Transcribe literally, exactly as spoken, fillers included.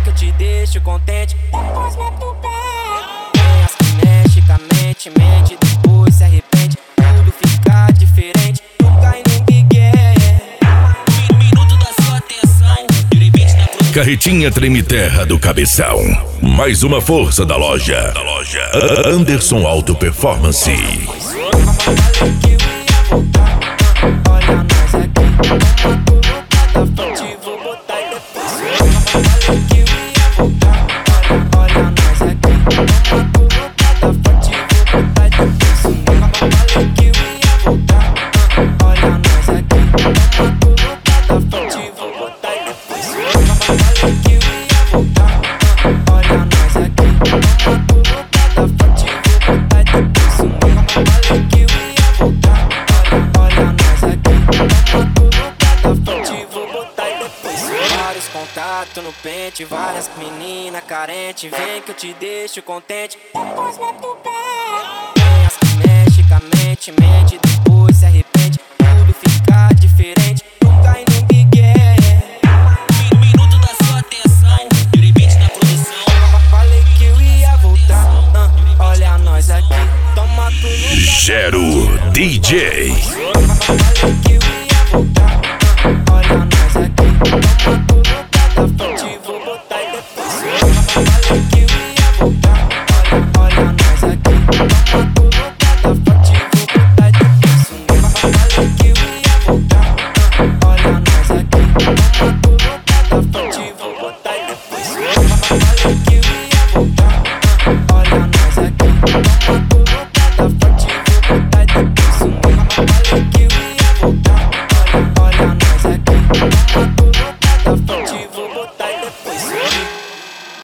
que eu te deixo contente. Depois mete o pé. Tem as que mexe com a mente, mente, depois se arrepende. Tudo fica diferente, tu cai no migué. Um minuto da sua atenção. Carretinha Treme Terra do Cabeção. Mais uma força da loja. Da loja Anderson Auto Performance. Falei que eu ia voltar. Olha nós aqui. Toma tudo pra frente, vou botar e depois. Falei que eu ia voltar. Olha, olha nós aqui. Toma tudo pra frente, vou botar e depois. Falei que eu ia voltar. Olha nós aqui. Toma tudo pra frente, vou botar e depois. Falei que eu ia voltar. Olha nós aqui. Toma tudo pra frente, vou botar e depois. Falei que eu ia voltar. Olha nós aqui. Toma tudo pra frente, vou botar e depois. Vários contatos no pente, várias menina carente. Vem que eu te deixo contente. Depois mete o pé. Tem as que mexe com a mente, mente.